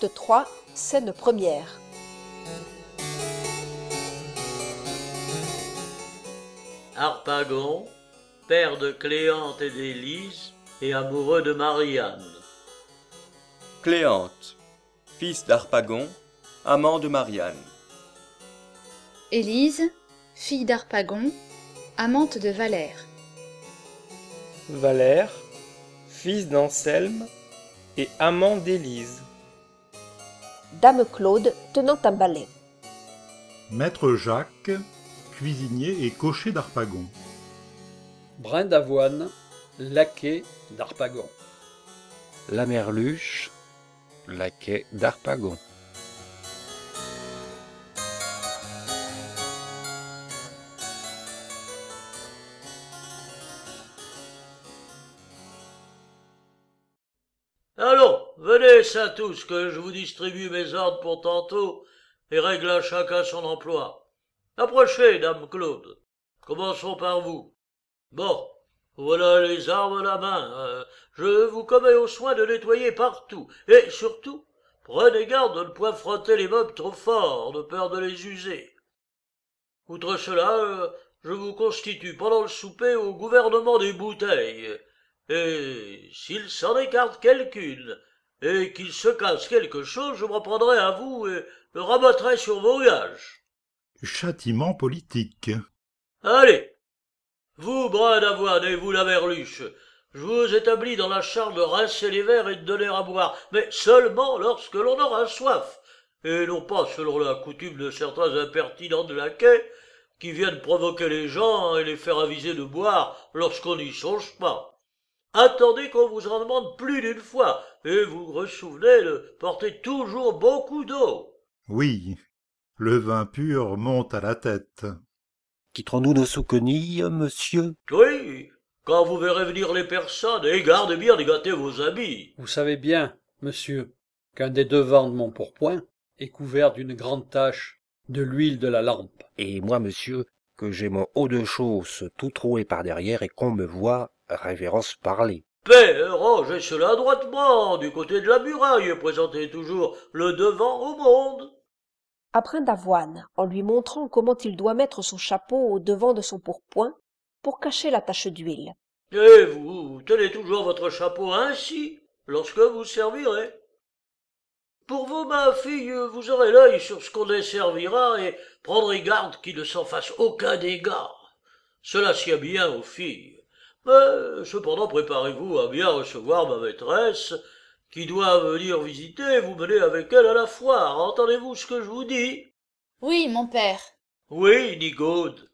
Acte 3, scène première. Harpagon, père de Cléante et d'Élise, et amoureux de Marianne. Cléante, fils d'Harpagon, amant de Marianne. Élise, fille d'Harpagon, amante de Valère. Valère, fils d'Anselme et amant d'Élise. Dame Claude tenant un balai. Maître Jacques, cuisinier et cocher d'Harpagon. Brin d'avoine, laquais d'Harpagon. La Merluche, laquais d'Harpagon. Allons, venez, saint tous, que je vous distribue mes ordres pour tantôt, et règle à chacun son emploi. Approchez, dame Claude. Commençons par vous. Bon, voilà les armes à la main. Je vous commets au soin de nettoyer partout, et surtout, prenez garde de ne point frotter les meubles trop fort, de peur de les user. Outre cela, je vous constitue pendant le souper au gouvernement des bouteilles, et s'il s'en écarte quelqu'une, et qu'il se casse quelque chose, je m'en prendrai à vous et le rabattrai sur vos gages. Châtiment politique. Allez, vous, brin d'avoine, et vous, la merluche, je vous établis dans la charge de rincer les verres et de donner à boire, mais seulement lorsque l'on aura soif, et non pas selon la coutume de certains impertinents de laquais, qui viennent provoquer les gens et les faire aviser de boire lorsqu'on n'y songe pas. Attendez qu'on vous en demande plus d'une fois, et vous ressouvenez de porter toujours beaucoup d'eau. Oui, le vin pur monte à la tête. Quitterons-nous nos souquenilles, monsieur? Oui, quand vous verrez venir les personnes, et gardez bien de gâter vos habits. Vous savez bien, monsieur, qu'un des devants de mon pourpoint est couvert d'une grande tache de l'huile de la lampe. Et moi, monsieur, que j'ai mon haut de chausse tout troué par derrière et qu'on me voit, révérence parler. Père, rangez cela droitement, du côté de la muraille, et présentez toujours le devant au monde. À Brin d'avoine, en lui montrant comment il doit mettre son chapeau au devant de son pourpoint pour cacher la tache d'huile. Et vous tenez toujours votre chapeau ainsi, lorsque vous servirez. Pour vous, ma fille, vous aurez l'œil sur ce qu'on desservira et prendrez garde qu'il ne s'en fasse aucun dégât. Cela sied bien aux filles. Mais cependant, préparez-vous à bien recevoir ma maîtresse, qui doit venir visiter et vous mener avec elle à la foire. Entendez-vous ce que je vous dis? Oui, mon père. Oui, Nigaude.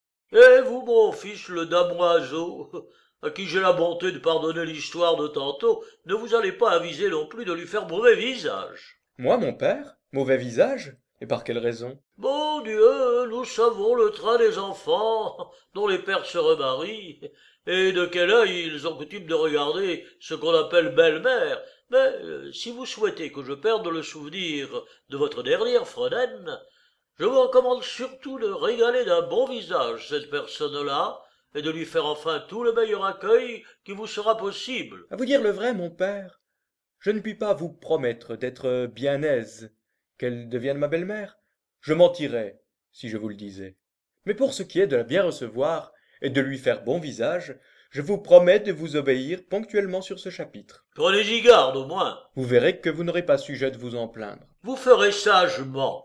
Et vous, mon fils, le damoiseau, à qui j'ai la bonté de pardonner l'histoire de tantôt, ne vous allez pas aviser non plus de lui faire mauvais visage. Moi, mon père? Mauvais visage? Et par quelle raison? Bon Dieu, nous savons le train des enfants, dont les pères se remarient, et de quel œil ils ont coutume de regarder ce qu'on appelle belle-mère. Mais si vous souhaitez que je perde le souvenir de votre dernière Fredaine, je vous recommande surtout de régaler d'un bon visage cette personne-là, et de lui faire enfin tout le meilleur accueil qui vous sera possible. À vous dire le vrai, mon père, je ne puis pas vous promettre d'être bien aise, qu'elle devienne ma belle-mère. Je mentirais, si je vous le disais. Mais pour ce qui est de la bien recevoir et de lui faire bon visage, je vous promets de vous obéir ponctuellement sur ce chapitre. Prenez-y garde au moins. Vous verrez que vous n'aurez pas sujet de vous en plaindre. Vous ferez sagement.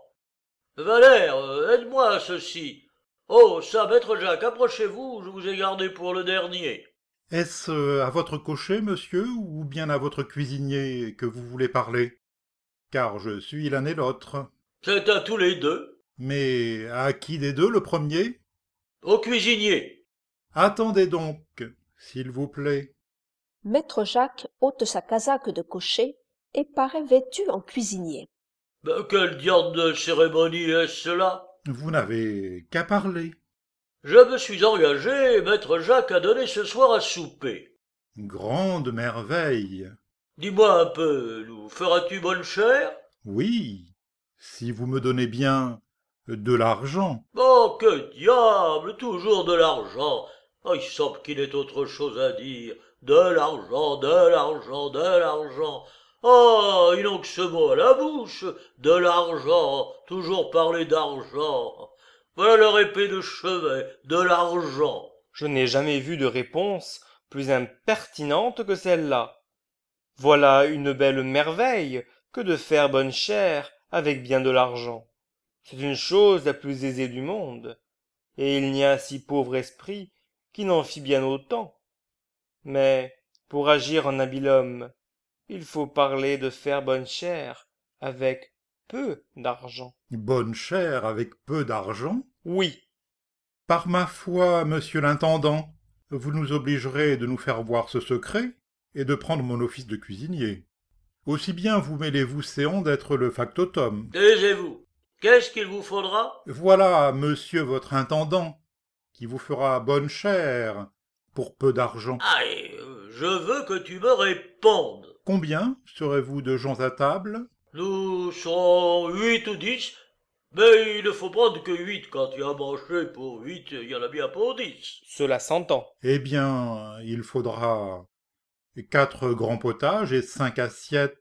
Valère, aide-moi à ceci. Oh, ça, maître Jacques, approchez-vous, je vous ai gardé pour le dernier. Est-ce à votre cocher, monsieur, ou bien à votre cuisinier que vous voulez parler? Car je suis l'un et l'autre. C'est à tous les deux. Mais à qui des deux le premier? Au cuisinier. Attendez donc, s'il vous plaît. Maître Jacques ôte sa casaque de cocher et paraît vêtu en cuisinier. Ben, quelle diable de cérémonie est-ce cela? Vous n'avez qu'à parler. Je me suis engagé, maître Jacques, à donner ce soir à souper. Grande merveille. Dis-moi un peu, nous feras-tu bonne chère? Oui, si vous me donnez bien de l'argent. Oh, que diable, toujours de l'argent. Oh, il semble qu'il ait autre chose à dire. De l'argent, de l'argent, de l'argent. Ah, ils n'ont que ce mot à la bouche, de l'argent, toujours parler d'argent. Voilà leur épée de chevet, de l'argent. Je n'ai jamais vu de réponse plus impertinente que celle-là. Voilà une belle merveille que de faire bonne chère avec bien de l'argent. C'est une chose la plus aisée du monde, et il n'y a si pauvre esprit qui n'en fit bien autant. Mais, pour agir en habile homme, il faut parler de faire bonne chère avec peu d'argent. Bonne chère avec peu d'argent? Oui, Par ma foi, monsieur l'intendant, vous nous obligerez de nous faire voir ce secret et de prendre mon office de cuisinier. Aussi bien vous mêlez-vous séant d'être le factotum. Taisez-vous. Qu'est-ce qu'il vous faudra? Voilà, monsieur votre intendant, qui vous fera bonne chère pour peu d'argent. Allez, je veux que tu me répondes. Combien serez-vous de gens à table? Nous serons 8 ou 10, mais il ne faut prendre que 8. Quand tu as mangé pour 8, il y en a bien pour 10. cela s'entend. Eh bien, il faudra 4 grands potages et 5 assiettes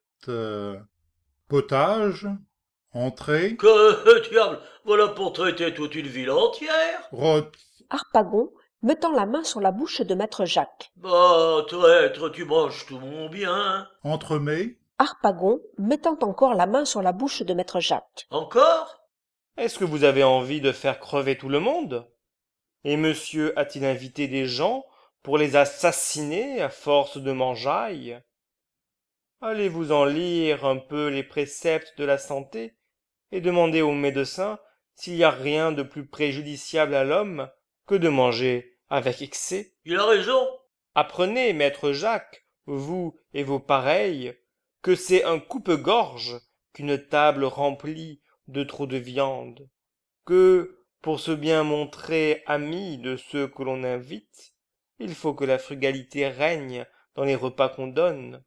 potages, entrée, Que diable, voilà pour traiter toute une ville entière. rôti. Harpagon, mettant la main sur la bouche de maître Jacques. Bah, traître, tu manges tout mon bien. Entremets, Harpagon, mettant encore la main sur la bouche de maître Jacques. Encore? Est-ce que vous avez envie de faire crever tout le monde? Et monsieur a-t-il invité des gens pour les assassiner à force de mangeaille? Allez-vous-en lire un peu les préceptes de la santé et demandez au médecin s'il n'y a rien de plus préjudiciable à l'homme que de manger avec excès. Il a raison. Apprenez, maître Jacques, vous et vos pareils, que c'est un coupe-gorge qu'une table remplie de trop de viande, que, pour se bien montrer ami de ceux que l'on invite, il faut que la frugalité règne dans les repas qu'on donne,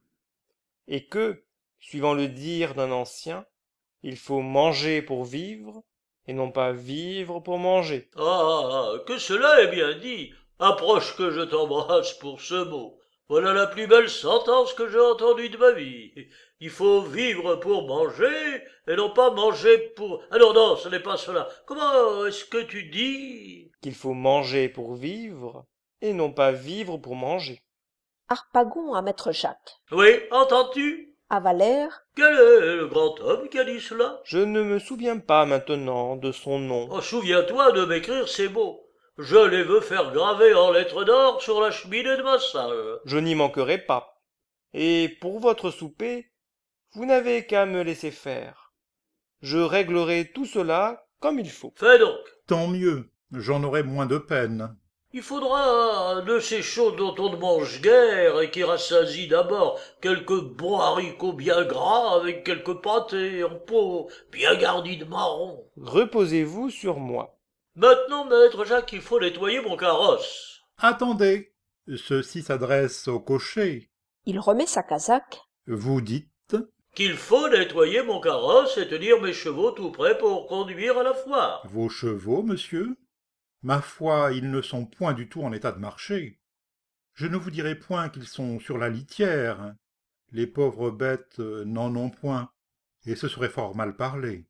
et que, suivant le dire d'un ancien, il faut manger pour vivre, et non pas vivre pour manger. Ah, que cela est bien dit. Approche que je t'embrasse pour ce mot. Voilà la plus belle sentence que j'ai entendue de ma vie. Il faut vivre pour manger, et non pas manger pour... Ah non, non, ce n'est pas cela. Comment est-ce que tu dis? Qu'il faut manger pour vivre, et non pas vivre pour manger. Harpagon à maître Jacques. Oui, entends-tu? À Valère, Quel est le grand homme qui a dit cela? Je ne me souviens pas maintenant de son nom. Oh, souviens-toi de m'écrire ces mots. Je les veux faire graver en lettres d'or sur la cheminée de ma salle. Je n'y manquerai pas. Et pour votre souper, vous n'avez qu'à me laisser faire. Je réglerai tout cela comme il faut. Fais donc. Tant mieux, j'en aurai moins de peine. Il faudra de ces choses dont on ne mange guère et qui rassasient d'abord quelques bons haricots bien gras avec quelques pâtés en pot bien garnis de marron. Reposez-vous sur moi. Maintenant, maître Jacques, il faut nettoyer mon carrosse. Attendez, ceci s'adresse au cocher. il remet sa casaque. Vous dites, Qu'il faut nettoyer mon carrosse et tenir mes chevaux tout prêts pour conduire à la foire. vos chevaux, monsieur? Ma foi, ils ne sont point du tout en état de marcher. Je ne vous dirai point qu'ils sont sur la litière. Les pauvres bêtes n'en ont point, et ce serait fort mal parler.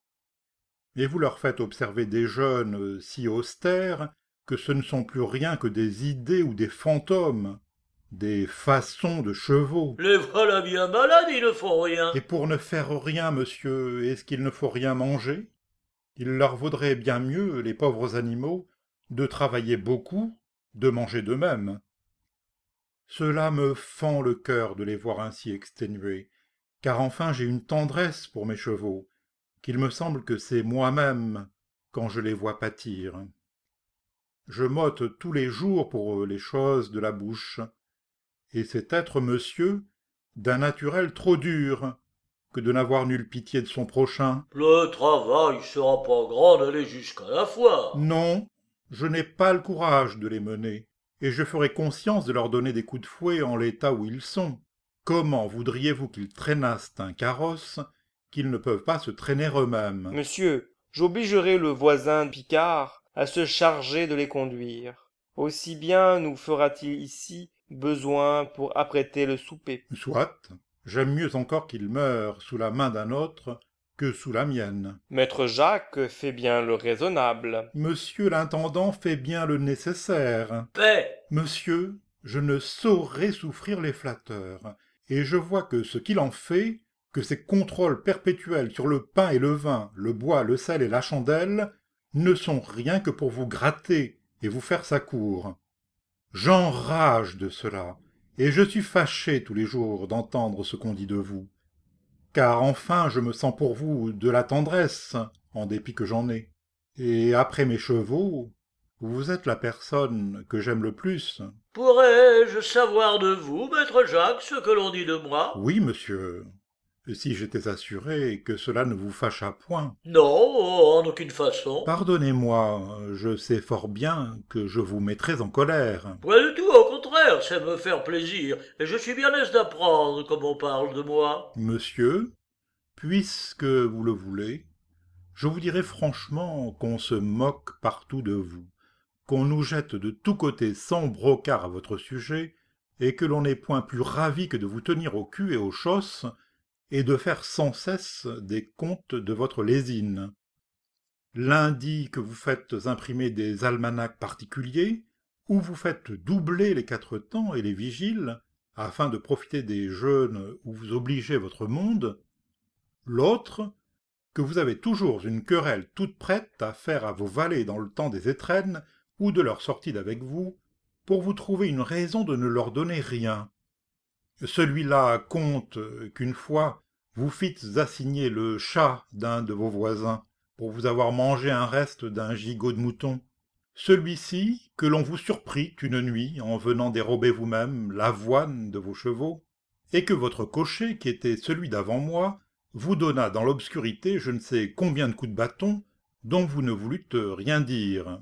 Et vous leur faites observer des jeunes si austères que ce ne sont plus rien que des idées ou des fantômes, des façons de chevaux. Les voilà bien malades, ils ne font rien. Et pour ne faire rien, monsieur, est-ce qu'il ne faut rien manger? Il leur vaudrait bien mieux, les pauvres animaux, de travailler beaucoup, de manger d'eux-mêmes. Cela me fend le cœur de les voir ainsi exténués, car enfin j'ai une tendresse pour mes chevaux, qu'il me semble que c'est moi-même quand je les vois pâtir. Je m'ôte tous les jours pour eux les choses de la bouche, et c'est être, monsieur, d'un naturel trop dur, que de n'avoir nulle pitié de son prochain. Le travail sera pas grand d'aller jusqu'à la foire. Non, je n'ai pas le courage de les mener, et je ferai conscience de leur donner des coups de fouet en l'état où ils sont. Comment voudriez-vous qu'ils traînassent un carrosse qu'ils ne peuvent pas se traîner eux-mêmes? Monsieur, j'obligerai le voisin Picard à se charger de les conduire. Aussi bien nous fera-t-il ici besoin pour apprêter le souper. Soit, J'aime mieux encore qu'il meure sous la main d'un autre que sous la mienne. Maître Jacques fait bien le raisonnable. Monsieur l'intendant fait bien le nécessaire. Paix! Monsieur, je ne saurais souffrir les flatteurs, et je vois que ce qu'il en fait, que ces contrôles perpétuels sur le pain et le vin, le bois, le sel et la chandelle, ne sont rien que pour vous gratter et vous faire sa cour. J'enrage de cela, et je suis fâché tous les jours d'entendre ce qu'on dit de vous. Car enfin je me sens pour vous de la tendresse, en dépit que j'en ai. Et après mes chevaux, vous êtes la personne que j'aime le plus. Pourrais-je savoir de vous, maître Jacques, ce que l'on dit de moi? Oui, monsieur, si j'étais assuré que cela ne vous fâchât point. Non, en aucune façon. Pardonnez-moi, je sais fort bien que je vous mettrais en colère. Pas du tout, au contraire, c'est me faire plaisir, et je suis bien aise d'apprendre comme on parle de moi. Monsieur, puisque vous le voulez, je vous dirai franchement qu'on se moque partout de vous, qu'on nous jette de tous côtés sans brocart à votre sujet, et que l'on n'est point plus ravi que de vous tenir au cul et aux chausses, et de faire sans cesse des comptes de votre lésine. L'un dit que vous faites imprimer des almanachs particuliers, où vous faites doubler les 4 temps et les vigiles, afin de profiter des jeûnes où vous obligez votre monde. L'autre, que vous avez toujours une querelle toute prête à faire à vos valets dans le temps des étrennes ou de leur sortie d'avec vous, pour vous trouver une raison de ne leur donner rien. Celui-là compte qu'une fois vous fites assigner le chat d'un de vos voisins pour vous avoir mangé un reste d'un gigot de mouton. Celui-ci que l'on vous surprit une nuit en venant dérober vous-même l'avoine de vos chevaux, et que votre cocher, qui était celui d'avant moi, vous donna dans l'obscurité je ne sais combien de coups de bâton, dont vous ne voulûtes rien dire.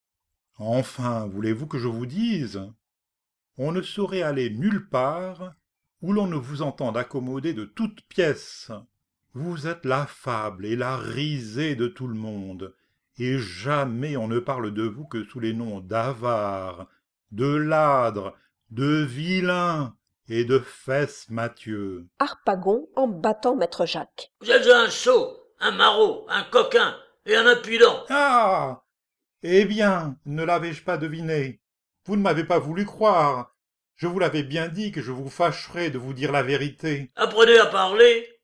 Enfin, voulez-vous que je vous dise? On ne saurait aller nulle part où l'on ne vous entende accommoder de toutes pièces. Vous êtes la fable et la risée de tout le monde, et jamais on ne parle de vous que sous les noms d'avare, de ladre, de vilain et de fesse Mathieu. Harpagon en battant maître Jacques. Vous êtes un sot, un maraud, un coquin et un impudent. Ah! Eh bien, ne l'avais-je pas deviné? Vous ne m'avez pas voulu croire. Je vous l'avais bien dit que je vous fâcherais de vous dire la vérité. Apprenez à parler,